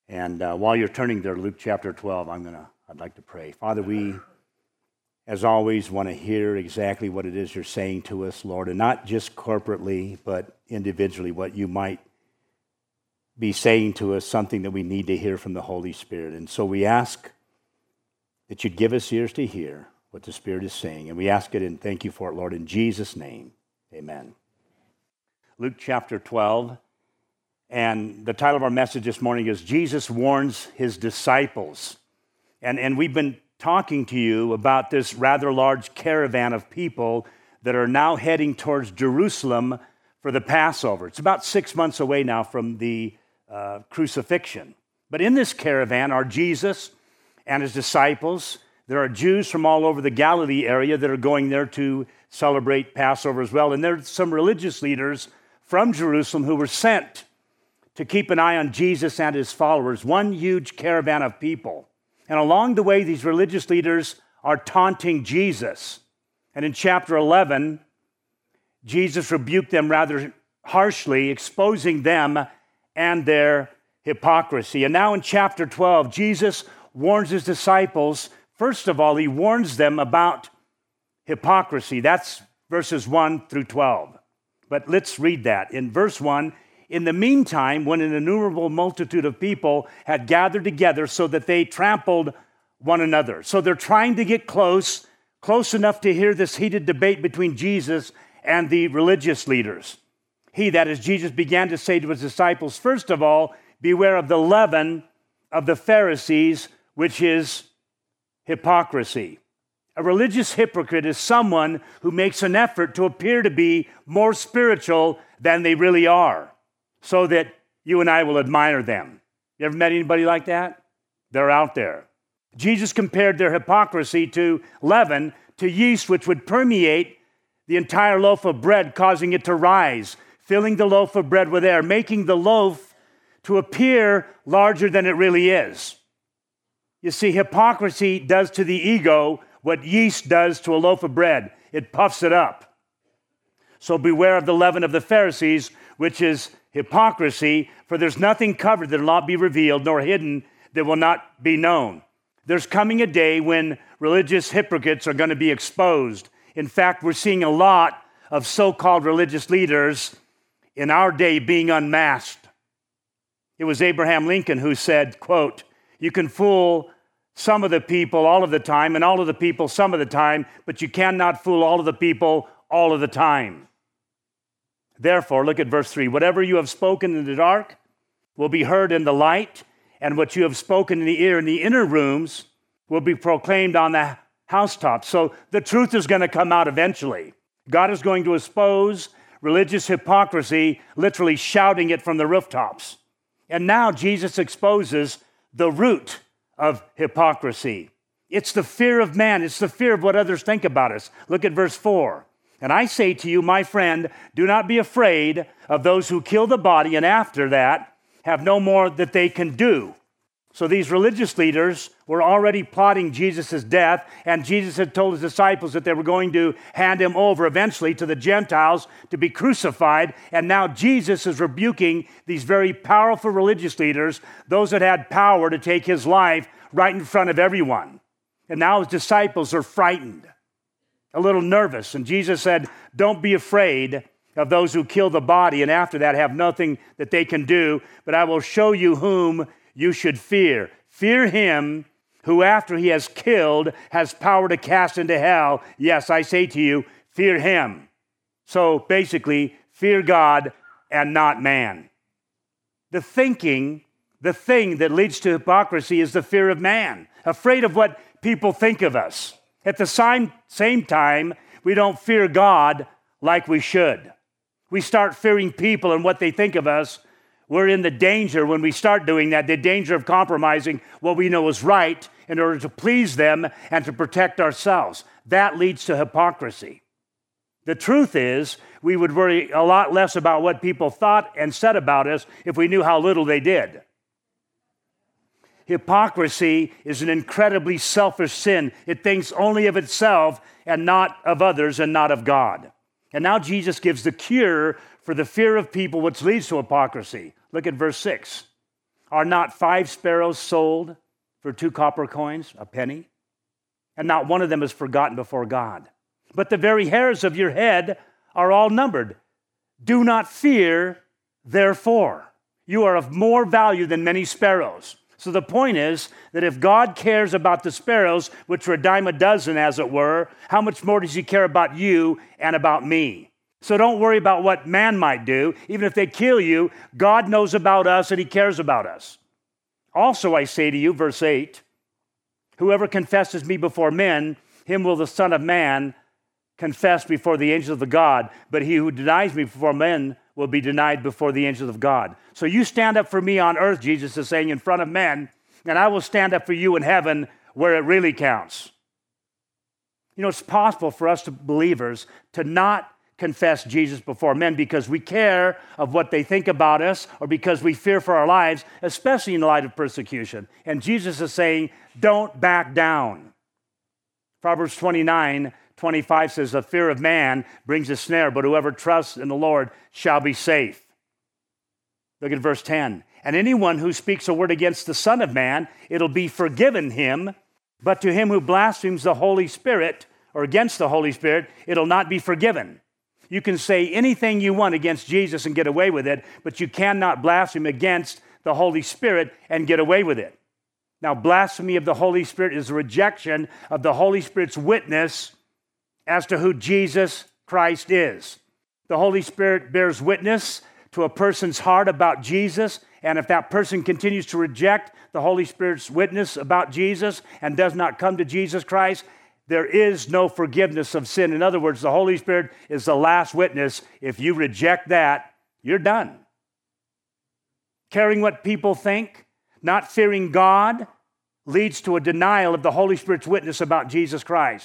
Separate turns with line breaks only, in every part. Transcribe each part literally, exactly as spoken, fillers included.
And uh, while you're turning there, Luke chapter twelve, I'm gonna, I'd like to pray. Father, we, as always, want to hear exactly what it is you're saying to us, Lord, and not just corporately, but individually, what you might be saying to us, something that we need to hear from the Holy Spirit. And so we ask that you'd give us ears to hear what the Spirit is saying. And we ask it and thank you for it, Lord, in Jesus' name. Amen. Luke chapter twelve. And the title of our message this morning is Jesus Warns His Disciples. And, and we've been talking to you about this rather large caravan of people that are now heading towards Jerusalem for the Passover. It's about six months away now from the uh, crucifixion. But in this caravan are Jesus and his disciples. There are Jews from all over the Galilee area that are going there to celebrate Passover as well. And there are some religious leaders from Jerusalem who were sent to keep an eye on Jesus and his followers, one huge caravan of people. And along the way, these religious leaders are taunting Jesus. And in chapter eleven, Jesus rebuked them rather harshly, exposing them and their hypocrisy. And now in chapter twelve, Jesus warns his disciples. First of all, he warns them about hypocrisy. That's verses one through twelve. But let's read that. In verse one, in the meantime, when an innumerable multitude of people had gathered together so that they trampled one another. So they're trying to get close, close enough to hear this heated debate between Jesus and the religious leaders. He, that is Jesus, began to say to his disciples, first of all, beware of the leaven of the Pharisees, which is hypocrisy. A religious hypocrite is someone who makes an effort to appear to be more spiritual than they really are, so that you and I will admire them. You ever met anybody like that? They're out there. Jesus compared their hypocrisy to leaven, to yeast, which would permeate the entire loaf of bread, causing it to rise, filling the loaf of bread with air, making the loaf to appear larger than it really is. You see, hypocrisy does to the ego what yeast does to a loaf of bread. It puffs it up. So beware of the leaven of the Pharisees, which is hypocrisy, for there's nothing covered that will not be revealed, nor hidden that will not be known. There's coming a day when religious hypocrites are going to be exposed. In fact, we're seeing a lot of so-called religious leaders in our day being unmasked. It was Abraham Lincoln who said, quote, you can fool some of the people all of the time, and all of the people some of the time, but you cannot fool all of the people all of the time. Therefore, look at verse three. Whatever you have spoken in the dark will be heard in the light, and what you have spoken in the ear in the inner rooms will be proclaimed on the housetops. So the truth is going to come out eventually. God is going to expose religious hypocrisy, literally shouting it from the rooftops. And now Jesus exposes the root of hypocrisy. It's the fear of man. It's the fear of what others think about us. Look at verse four. And I say to you, my friend, do not be afraid of those who kill the body, and after that have no more that they can do. So these religious leaders were already plotting Jesus' death, and Jesus had told his disciples that they were going to hand him over eventually to the Gentiles to be crucified. And now Jesus is rebuking these very powerful religious leaders, those that had power to take his life right in front of everyone. And now his disciples are frightened, a little nervous. And Jesus said, don't be afraid of those who kill the body, and after that have nothing that they can do, but I will show you whom you should fear. Fear him who after he has killed has power to cast into hell. Yes, I say to you, fear him. So basically, fear God and not man. The thinking, the thing that leads to hypocrisy is the fear of man, afraid of what people think of us. At the same, same time, we don't fear God like we should. We start fearing people and what they think of us. We're in the danger when we start doing that, the danger of compromising what we know is right in order to please them and to protect ourselves. That leads to hypocrisy. The truth is, we would worry a lot less about what people thought and said about us if we knew how little they did. Hypocrisy is an incredibly selfish sin. It thinks only of itself and not of others and not of God. And now Jesus gives the cure for the fear of people, which leads to hypocrisy. Look at verse six. Are not five sparrows sold for two copper coins, a penny? And not one of them is forgotten before God. But the very hairs of your head are all numbered. Do not fear, therefore. You are of more value than many sparrows. So the point is that if God cares about the sparrows, which are a dime a dozen, as it were, how much more does he care about you and about me? So don't worry about what man might do. Even if they kill you, God knows about us and he cares about us. Also, I say to you, verse eight, whoever confesses me before men, him will the Son of Man confess before the angels of the God. But he who denies me before men will be denied before the angels of God. So you stand up for me on earth, Jesus is saying, in front of men, and I will stand up for you in heaven where it really counts. You know, it's possible for us to believers to not confess Jesus before men because we care of what they think about us or because we fear for our lives, especially in the light of persecution. And Jesus is saying, don't back down. Proverbs twenty-nine twenty-five says, the fear of man brings a snare, but whoever trusts in the Lord shall be safe. Look at verse ten. And anyone who speaks a word against the Son of Man, it'll be forgiven him. But to him who blasphemes the Holy Spirit, or against the Holy Spirit, it'll not be forgiven. You can say anything you want against Jesus and get away with it, but you cannot blaspheme against the Holy Spirit and get away with it. Now, blasphemy of the Holy Spirit is a rejection of the Holy Spirit's witness as to who Jesus Christ is. The Holy Spirit bears witness to a person's heart about Jesus, and if that person continues to reject the Holy Spirit's witness about Jesus and does not come to Jesus Christ, there is no forgiveness of sin. In other words, the Holy Spirit is the last witness. If you reject that, you're done. Caring what people think, not fearing God, leads to a denial of the Holy Spirit's witness about Jesus Christ.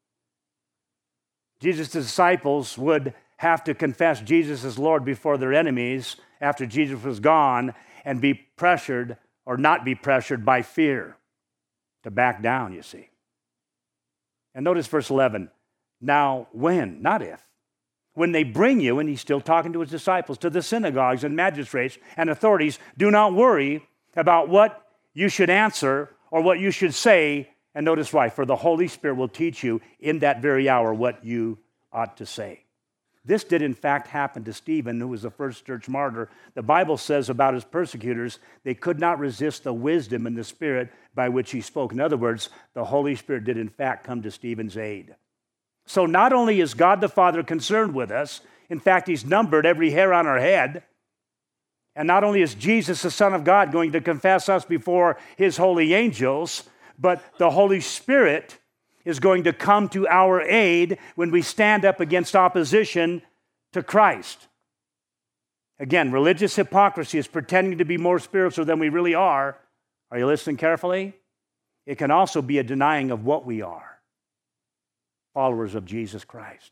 Jesus' disciples would have to confess Jesus as Lord before their enemies after Jesus was gone and be pressured or not be pressured by fear to back down, you see. And notice verse eleven. Now when, not if, when they bring you, and he's still talking to his disciples, to the synagogues and magistrates and authorities, do not worry about what you should answer or what you should say. And notice why, for the Holy Spirit will teach you in that very hour what you ought to say. This did in fact happen to Stephen, who was the first church martyr. The Bible says about his persecutors, they could not resist the wisdom and the spirit by which he spoke. In other words, the Holy Spirit did in fact come to Stephen's aid. So not only is God the Father concerned with us, in fact, he's numbered every hair on our head. And not only is Jesus, the Son of God, going to confess us before his holy angels, but the Holy Spirit is going to come to our aid when we stand up against opposition to Christ. Again, religious hypocrisy is pretending to be more spiritual than we really are. Are you listening carefully? It can also be a denying of what we are, followers of Jesus Christ.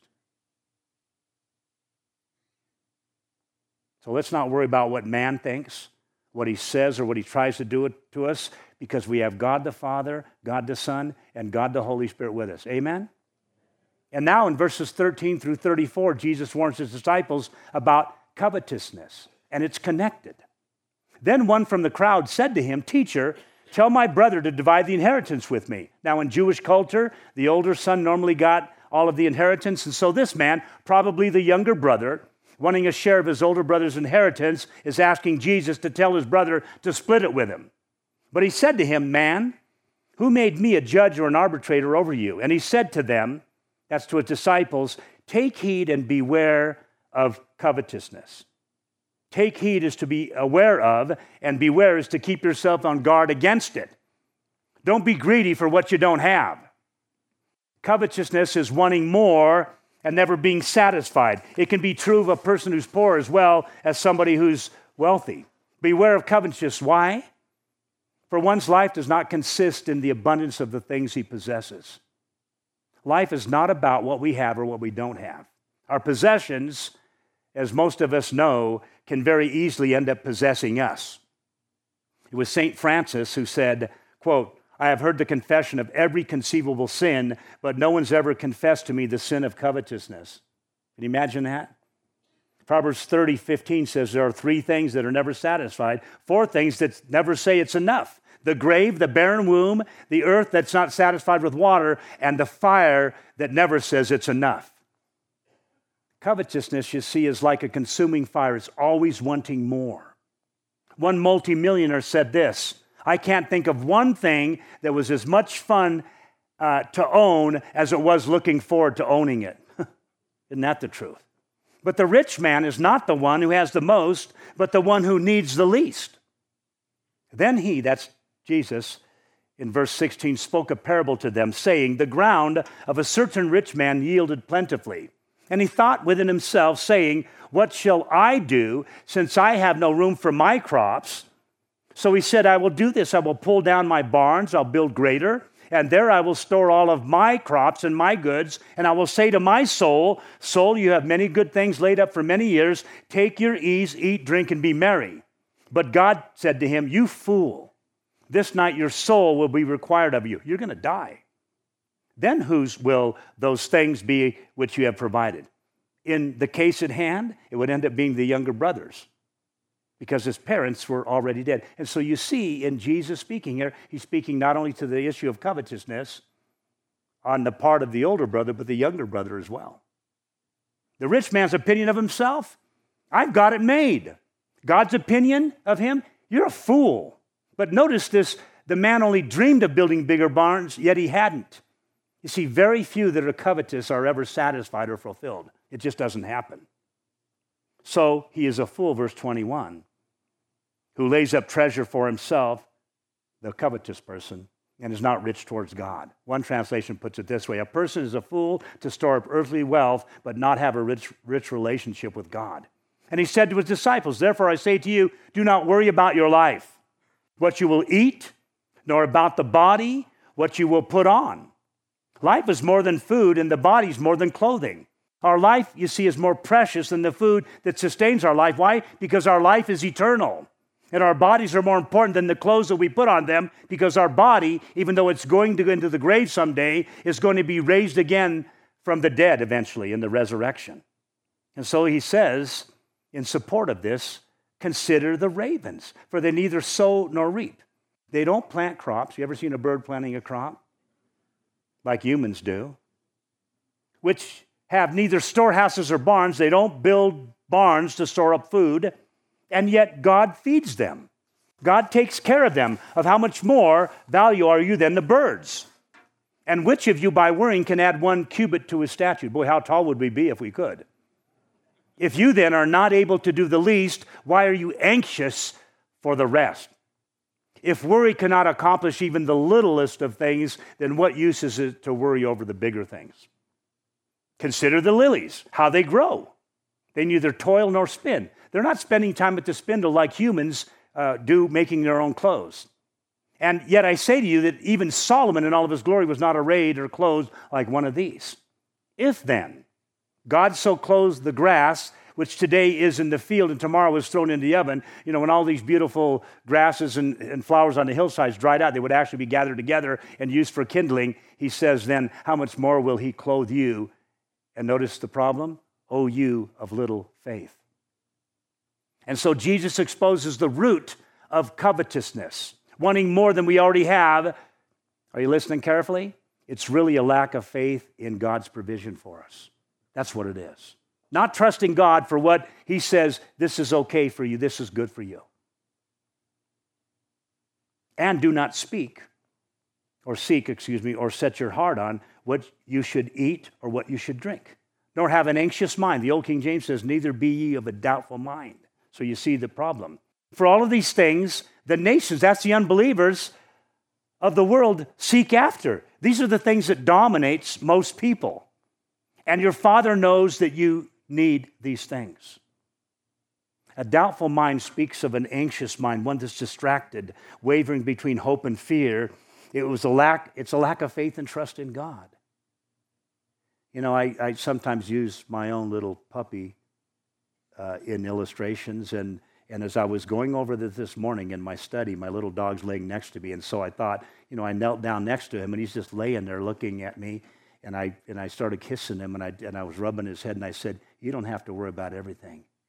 So let's not worry about what man thinks, what he says, or what he tries to do to us, because we have God the Father, God the Son, and God the Holy Spirit with us. Amen? And now in verses thirteen through thirty-four, Jesus warns his disciples about covetousness, and it's connected. Then one from the crowd said to him, "Teacher, tell my brother to divide the inheritance with me." Now in Jewish culture, the older son normally got all of the inheritance, and so this man, probably the younger brother, wanting a share of his older brother's inheritance, is asking Jesus to tell his brother to split it with him. But he said to him, "Man, who made me a judge or an arbitrator over you?" And he said to them, that's to his disciples, "Take heed and beware of covetousness." Take heed is to be aware of, and beware is to keep yourself on guard against it. Don't be greedy for what you don't have. Covetousness is wanting more and never being satisfied. It can be true of a person who's poor as well as somebody who's wealthy. Beware of covetousness. Why? For one's life does not consist in the abundance of the things he possesses. Life is not about what we have or what we don't have. Our possessions, as most of us know, can very easily end up possessing us. It was Saint Francis who said, quote, "I have heard the confession of every conceivable sin, but no one's ever confessed to me the sin of covetousness." Can you imagine that? Proverbs thirty fifteen says there are three things that are never satisfied, four things that never say it's enough. The grave, the barren womb, the earth that's not satisfied with water, and the fire that never says it's enough. Covetousness, you see, is like a consuming fire. It's always wanting more. One multimillionaire said this, I can't think of one thing that was as much fun uh, to own as it was looking forward to owning it. Isn't that the truth? But the rich man is not the one who has the most, but the one who needs the least. Then he, that's Jesus, in verse sixteen, spoke a parable to them, saying, the ground of a certain rich man yielded plentifully. And he thought within himself, saying, what shall I do, since I have no room for my crops? So he said, I will do this. I will pull down my barns, I'll build greater, and there I will store all of my crops and my goods, and I will say to my soul, soul, you have many good things laid up for many years. Take your ease, eat, drink, and be merry. But God said to him, you fool, this night your soul will be required of you. You're going to die. Then whose will those things be which you have provided? In the case at hand, it would end up being the younger brothers because his parents were already dead. And so you see in Jesus speaking here, he's speaking not only to the issue of covetousness on the part of the older brother, but the younger brother as well. The rich man's opinion of himself, I've got it made. God's opinion of him, you're a fool. But notice this, the man only dreamed of building bigger barns, yet he hadn't. You see, very few that are covetous are ever satisfied or fulfilled. It just doesn't happen. So he is a fool, verse twenty-one, who lays up treasure for himself, the covetous person, and is not rich towards God. One translation puts it this way, a person is a fool to store up earthly wealth, but not have a rich, rich relationship with God. And he said to his disciples, therefore I say to you, do not worry about your life, what you will eat, nor about the body, what you will put on. Life is more than food, and the body is more than clothing. Our life, you see, is more precious than the food that sustains our life. Why? Because our life is eternal. And our bodies are more important than the clothes that we put on them, because our body, even though it's going to go into the grave someday, is going to be raised again from the dead eventually in the resurrection. And so he says, in support of this, consider the ravens, for they neither sow nor reap. They don't plant crops. You ever seen a bird planting a crop? Like humans do. Which have neither storehouses or barns. They don't build barns to store up food. And yet God feeds them. God takes care of them. Of how much more value are you than the birds? And which of you by worrying can add one cubit to his stature? Boy, how tall would we be if we could? If you then are not able to do the least, why are you anxious for the rest? If worry cannot accomplish even the littlest of things, then what use is it to worry over the bigger things? Consider the lilies, how they grow. They neither toil nor spin. They're not spending time at the spindle like humans uh, do making their own clothes. And yet I say to you that even Solomon in all of his glory was not arrayed or clothed like one of these. If then God so clothes the grass, which today is in the field and tomorrow is thrown in the oven, you know, when all these beautiful grasses and, and flowers on the hillsides dried out, they would actually be gathered together and used for kindling. He says then, how much more will he clothe you? And notice the problem, O you of little faith. And so Jesus exposes the root of covetousness, wanting more than we already have. Are you listening carefully? It's really a lack of faith in God's provision for us. That's what it is. Not trusting God for what he says, this is okay for you, this is good for you. And do not speak, or seek, excuse me, or set your heart on what you should eat or what you should drink, nor have an anxious mind. The old King James says, neither be ye of a doubtful mind. So you see the problem. For all of these things, the nations, that's the unbelievers of the world, seek after. These are the things that dominates most people. And your Father knows that you need these things. A doubtful mind speaks of an anxious mind, one that's distracted, wavering between hope and fear. It was a lack, it's a lack of faith and trust in God. You know, I, I sometimes use my own little puppy uh, in illustrations, and, and as I was going over this this morning in my study, my little dog's laying next to me, and so I thought, you know, I knelt down next to him, and he's just laying there looking at me, and I and I started kissing him, and I and I was rubbing his head, and I said, you don't have to worry about everything.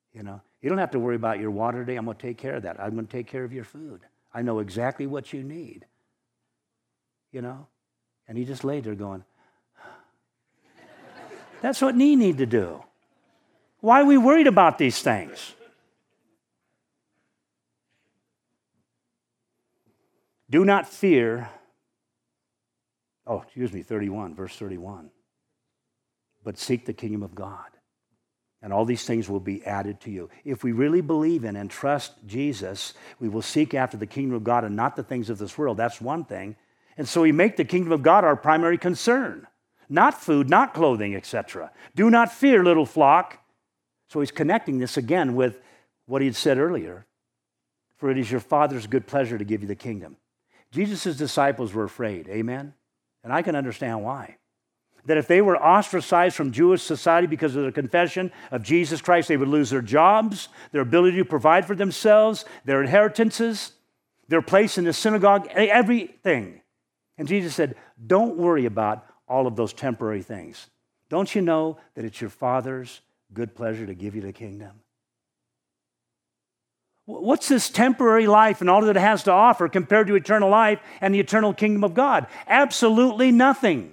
You know, you don't have to worry about your water today. I'm going to take care of that. I'm going to take care of your food. I know exactly what you need. You know? And he just laid there going, that's what we need to do. Why are we worried about these things? Do not fear. Oh, excuse me, thirty-one, verse thirty-one. But seek the kingdom of God, and all these things will be added to you. If we really believe in and trust Jesus, we will seek after the kingdom of God and not the things of this world. That's one thing. And so we make the kingdom of God our primary concern. Not food, not clothing, et cetera. Do not fear, little flock. So he's connecting this again with what he had said earlier. For it is your Father's good pleasure to give you the kingdom. Jesus' disciples were afraid, amen? And I can understand why. That if they were ostracized from Jewish society because of their confession of Jesus Christ, they would lose their jobs, their ability to provide for themselves, their inheritances, their place in the synagogue, everything. And Jesus said, don't worry about all of those temporary things. Don't you know that it's your Father's good pleasure to give you the kingdom? What's this temporary life and all that it has to offer compared to eternal life and the eternal kingdom of God? Absolutely nothing.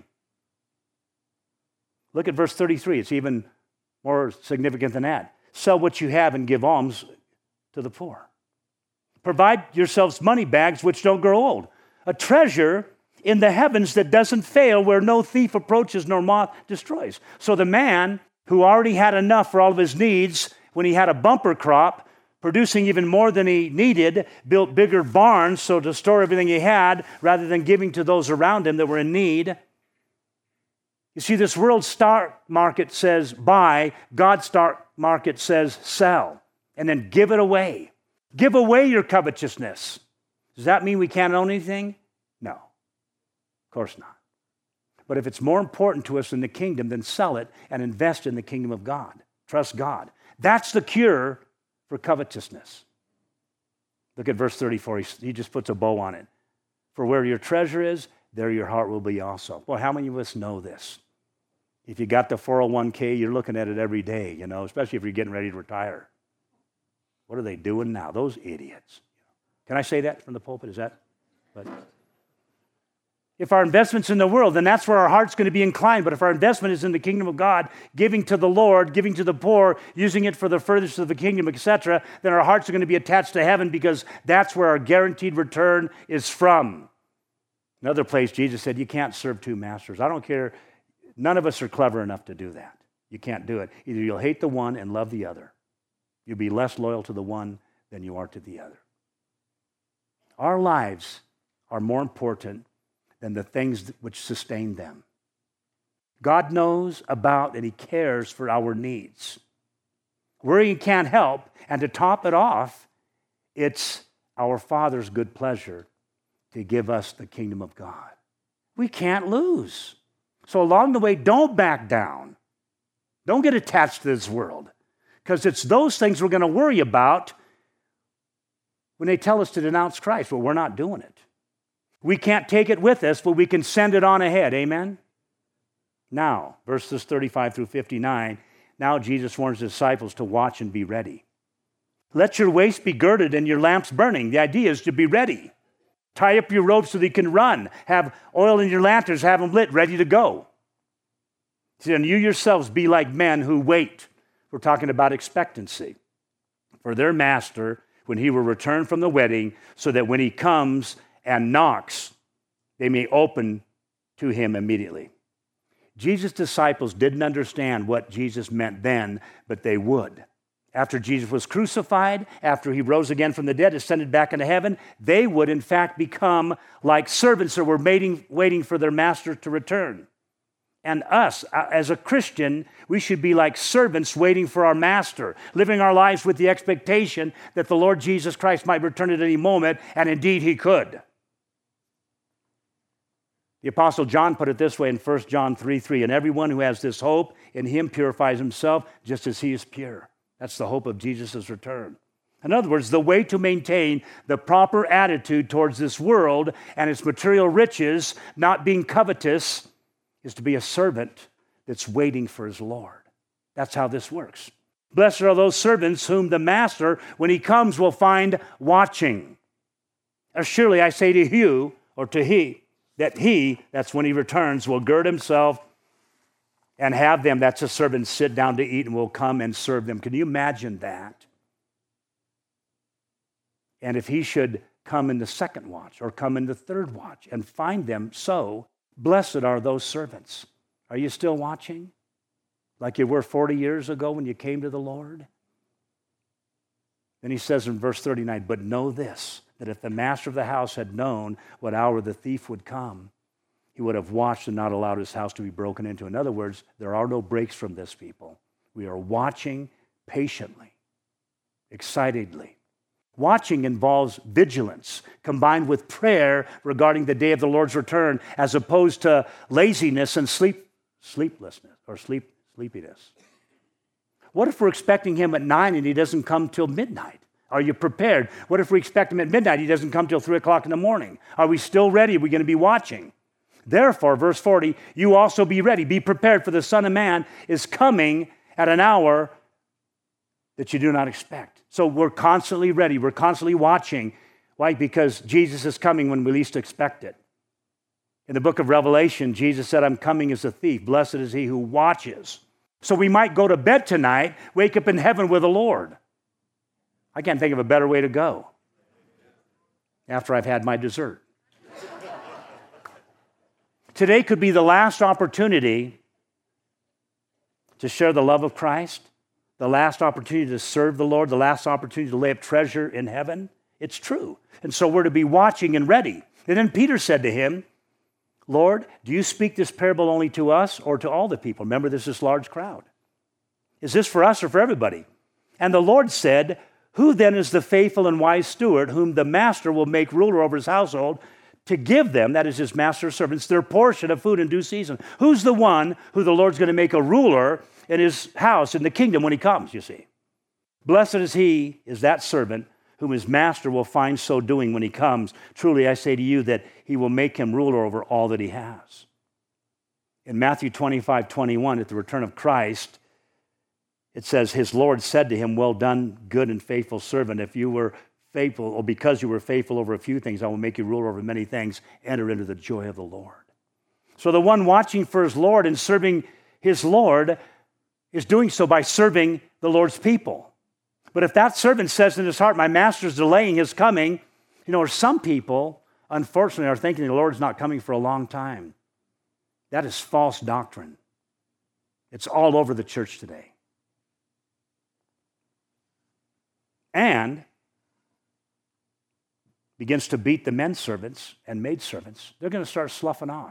Look at verse thirty-three. It's even more significant than that. Sell what you have and give alms to the poor. Provide yourselves money bags which don't grow old. A treasure in the heavens that doesn't fail, where no thief approaches nor moth destroys. So the man who already had enough for all of his needs when he had a bumper crop, producing even more than he needed, built bigger barns so to store everything he had rather than giving to those around him that were in need. You see, this world's stock market says buy, God's stock market says sell, and then give it away. Give away your covetousness. Does that mean we can't own anything? No, of course not. But if it's more important to us than the kingdom, then sell it and invest in the kingdom of God. Trust God. That's the cure for covetousness. Look at verse thirty-four. He, he just puts a bow on it. For where your treasure is, there your heart will be also. Well, how many of us know this? If you got the four oh one k, you're looking at it every day, you know, especially if you're getting ready to retire. What are they doing now? Those idiots. Can I say that from the pulpit? Is that? But if our investment's in the world, then that's where our heart's going to be inclined. But if our investment is in the kingdom of God, giving to the Lord, giving to the poor, using it for the furtherance of the kingdom, et cetera, then our hearts are going to be attached to heaven because that's where our guaranteed return is from. Another place, Jesus said, you can't serve two masters. I don't care. None of us are clever enough to do that. You can't do it. Either you'll hate the one and love the other. You'll be less loyal to the one than you are to the other. Our lives are more important than the things which sustain them. God knows about and He cares for our needs. Where He can't help, and to top it off, it's our Father's good pleasure to give us the kingdom of God. We can't lose. So along the way, don't back down. Don't get attached to this world, because it's those things we're going to worry about when they tell us to denounce Christ. Well, we're not doing it. We can't take it with us, but we can send it on ahead. Amen? Now, verses thirty-five through fifty-nine, now Jesus warns His disciples to watch and be ready. Let your waist be girded and your lamps burning. The idea is to be ready. Tie up your ropes so that you can run. Have oil in your lanterns, have them lit, ready to go. See, and you yourselves be like men who wait. We're talking about expectancy for their master when he will return from the wedding, so that when he comes and knocks, they may open to him immediately. Jesus' disciples didn't understand what Jesus meant then, but they would. After Jesus was crucified, after He rose again from the dead, ascended back into heaven, they would in fact become like servants that were waiting, waiting for their master to return. And us, as a Christian, we should be like servants waiting for our master, living our lives with the expectation that the Lord Jesus Christ might return at any moment, and indeed He could. The Apostle John put it this way in First John three three, and everyone who has this hope in Him purifies himself just as He is pure. That's the hope of Jesus' return. In other words, the way to maintain the proper attitude towards this world and its material riches, not being covetous, is to be a servant that's waiting for his Lord. That's how this works. Blessed are those servants whom the master, when he comes, will find watching. Surely I say to you, or to he, that he, that's when he returns, will gird himself and have them, that's a servant, sit down to eat and will come and serve them. Can you imagine that? And if he should come in the second watch or come in the third watch and find them so, blessed are those servants. Are you still watching? Like you were forty years ago when you came to the Lord? Then he says in verse thirty-nine, but know this, that if the master of the house had known what hour the thief would come, he would have watched and not allowed his house to be broken into. In other words, there are no breaks from this, people. We are watching patiently, excitedly. Watching involves vigilance combined with prayer regarding the day of the Lord's return, as opposed to laziness and sleep, sleeplessness or sleep, sleepiness. What if we're expecting him at nine and he doesn't come till midnight? Are you prepared? What if we expect him at midnight, he doesn't come till three o'clock in the morning? Are we still ready? Are we going to be watching? Therefore, verse forty, you also be ready, be prepared, for the Son of Man is coming at an hour that you do not expect. So we're constantly ready. We're constantly watching. Why? Because Jesus is coming when we least expect it. In the book of Revelation, Jesus said, I'm coming as a thief. Blessed is he who watches. So we might go to bed tonight, wake up in heaven with the Lord. I can't think of a better way to go after I've had my dessert. Today could be the last opportunity to share the love of Christ, the last opportunity to serve the Lord, the last opportunity to lay up treasure in heaven. It's true. And so we're to be watching and ready. And then Peter said to him, Lord, do you speak this parable only to us or to all the people? Remember, there's this large crowd. Is this for us or for everybody? And the Lord said, who then is the faithful and wise steward whom the master will make ruler over his household to give them, that is his master's servants, their portion of food in due season? Who's the one who the Lord's going to make a ruler in his house, in the kingdom when he comes, you see? Blessed is he, is that servant, whom his master will find so doing when he comes. Truly I say to you that he will make him ruler over all that he has. In Matthew twenty-five, twenty-one, at the return of Christ, it says, his Lord said to him, well done, good and faithful servant. If you were faithful, or because you were faithful over a few things, I will make you ruler over many things. Enter into the joy of the Lord. So the one watching for his Lord and serving his Lord is doing so by serving the Lord's people. But if that servant says in his heart, my master's delaying his coming, you know, some people, unfortunately, are thinking the Lord's not coming for a long time. That is false doctrine. It's all over the church today. And begins to beat the men servants and maid servants. They're going to start sloughing off.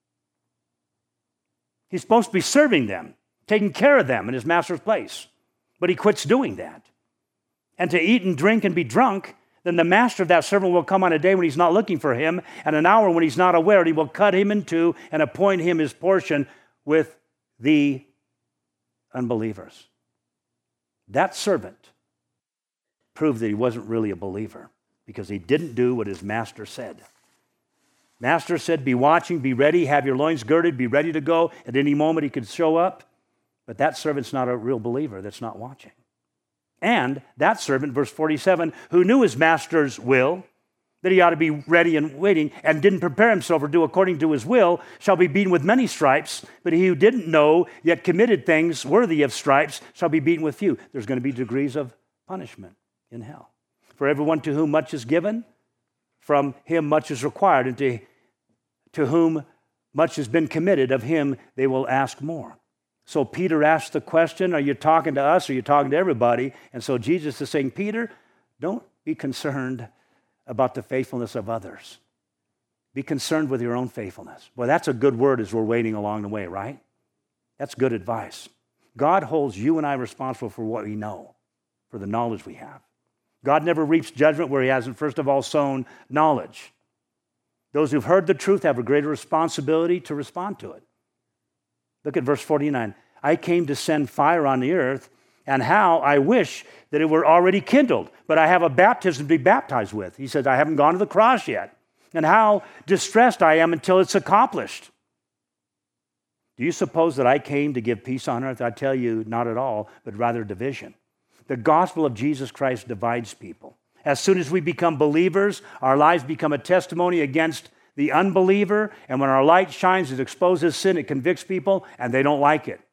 He's supposed to be serving them, taking care of them in his master's place. But he quits doing that. And to eat and drink and be drunk, then the master of that servant will come on a day when he's not looking for him, and an hour when he's not aware, and he will cut him in two and appoint him his portion with the unbelievers. That servant proved that he wasn't really a believer because he didn't do what his master said. Master said, be watching, be ready, have your loins girded, be ready to go. At any moment he could show up. But that servant's not a real believer that's not watching. And that servant, verse forty-seven, who knew his master's will, that he ought to be ready and waiting, and didn't prepare himself or do according to his will, shall be beaten with many stripes. But he who didn't know, yet committed things worthy of stripes, shall be beaten with few. There's going to be degrees of punishment in hell. For everyone to whom much is given, from him much is required, and to, to whom much has been committed, of him they will ask more. So Peter asked the question, are you talking to us or are you talking to everybody? And so Jesus is saying, Peter, don't be concerned about the faithfulness of others. Be concerned with your own faithfulness. Well, that's a good word as we're waiting along the way, right? That's good advice. God holds you and I responsible for what we know, for the knowledge we have. God never reaps judgment where he hasn't, first of all, sown knowledge. Those who've heard the truth have a greater responsibility to respond to it. Look at verse forty-nine. I came to send fire on the earth, and how I wish that it were already kindled, but I have a baptism to be baptized with. He says, I haven't gone to the cross yet. And how distressed I am until it's accomplished. Do you suppose that I came to give peace on earth? I tell you, not at all, but rather division. The gospel of Jesus Christ divides people. As soon as we become believers, our lives become a testimony against the unbeliever, and when our light shines, it exposes sin, it convicts people, and they don't like it.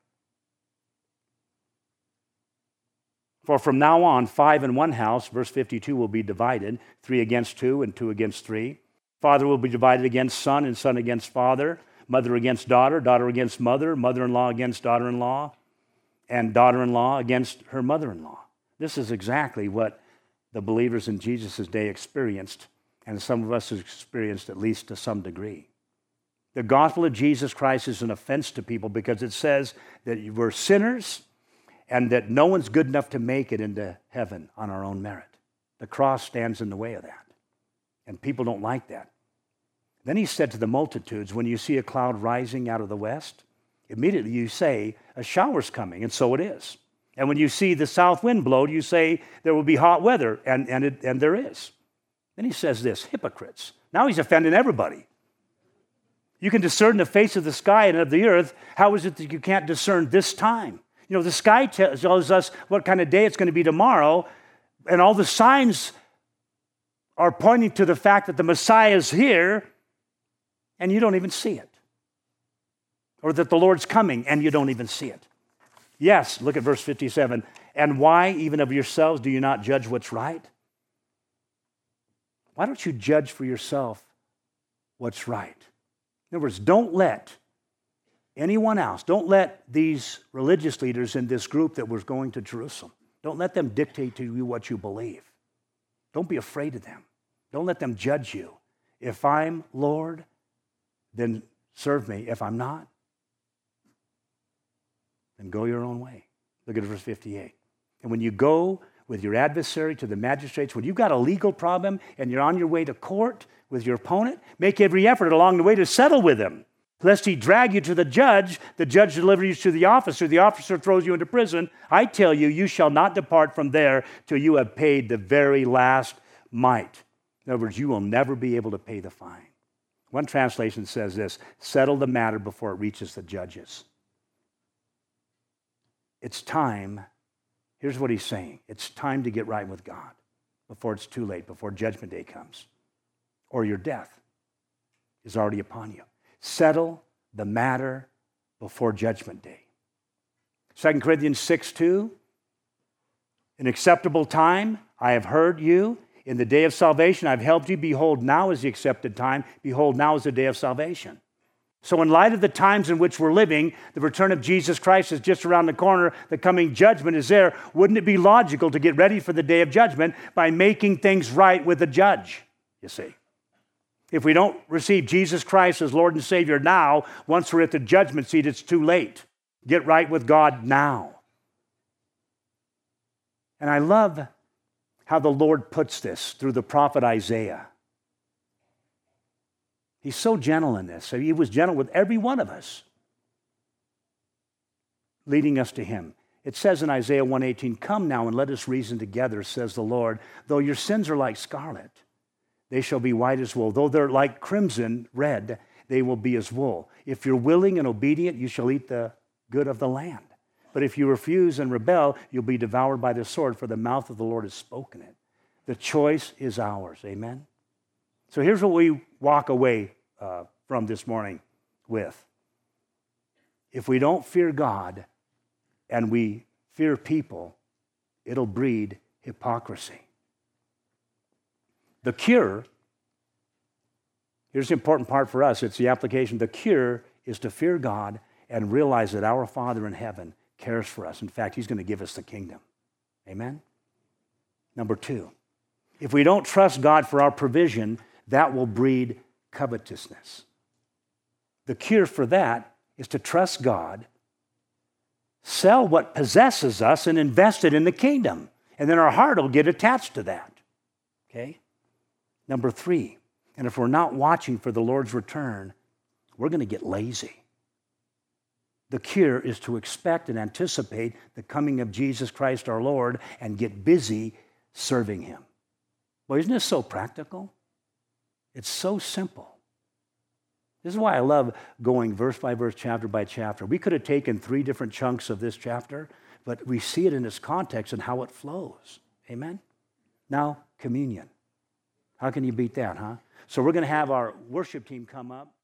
For from now on, five in one house, verse fifty-two, will be divided, three against two and two against three. Father will be divided against son and son against father, mother against daughter, daughter against mother, mother-in-law against daughter-in-law, and daughter-in-law against her mother-in-law. This is exactly what the believers in Jesus' day experienced, and some of us have experienced at least to some degree. The gospel of Jesus Christ is an offense to people because it says that we're sinners and that no one's good enough to make it into heaven on our own merit. The cross stands in the way of that, and people don't like that. Then he said to the multitudes, when you see a cloud rising out of the west, immediately you say, a shower's coming, and so it is. And when you see the south wind blow, you say, there will be hot weather, and, and, it, and there is. Then he says this, hypocrites. Now he's offending everybody. You can discern the face of the sky and of the earth. How is it that you can't discern this time? You know, the sky tells us what kind of day it's going to be tomorrow, and all the signs are pointing to the fact that the Messiah is here, and you don't even see it. Or that the Lord's coming, and you don't even see it. Yes, look at verse fifty-seven. And why, even of yourselves, do you not judge what's right? Why don't you judge for yourself what's right? In other words, don't let anyone else, don't let these religious leaders in this group that was going to Jerusalem, don't let them dictate to you what you believe. Don't be afraid of them. Don't let them judge you. If I'm Lord, then serve me. If I'm not, then go your own way. Look at verse fifty-eight. And when you go with your adversary to the magistrates, when you've got a legal problem and you're on your way to court with your opponent, make every effort along the way to settle with him, lest he drag you to the judge, the judge delivers you to the officer, the officer throws you into prison. I tell you, you shall not depart from there till you have paid the very last mite. In other words, you will never be able to pay the fine. One translation says this, settle the matter before it reaches the judges. It's time, here's what he's saying, it's time to get right with God before it's too late, before judgment day comes, or your death is already upon you. Settle the matter before judgment day. Second Corinthians six two, in acceptable time I have heard you. In the day of salvation I've helped you. Behold, now is the accepted time. Behold, now is the day of salvation. So in light of the times in which we're living, the return of Jesus Christ is just around the corner. The coming judgment is there. Wouldn't it be logical to get ready for the day of judgment by making things right with the judge, you see? If we don't receive Jesus Christ as Lord and Savior now, once we're at the judgment seat, it's too late. Get right with God now. And I love how the Lord puts this through the prophet Isaiah. He's so gentle in this. He was gentle with every one of us, leading us to him. It says in Isaiah one eighteen, come now and let us reason together, says the Lord. Though your sins are like scarlet, they shall be white as wool. Though they're like crimson red, they will be as wool. If you're willing and obedient, you shall eat the good of the land. But if you refuse and rebel, you'll be devoured by the sword, for the mouth of the Lord has spoken it. The choice is ours. Amen? So here's what we walk away uh, from this morning with. If we don't fear God and we fear people, it'll breed hypocrisy. The cure, here's the important part for us, it's the application. The cure is to fear God and realize that our Father in heaven cares for us. In fact, he's going to give us the kingdom. Amen? Number two, if we don't trust God for our provision, that will breed covetousness. The cure for that is to trust God, sell what possesses us, and invest it in the kingdom. And then our heart will get attached to that. Okay? Number three, and if we're not watching for the Lord's return, we're going to get lazy. The cure is to expect and anticipate the coming of Jesus Christ our Lord and get busy serving him. Well, isn't this so practical? It's so simple. This is why I love going verse by verse, chapter by chapter. We could have taken three different chunks of this chapter, but we see it in its context and how it flows. Amen? Now, communion. How can you beat that, huh? So we're going to have our worship team come up.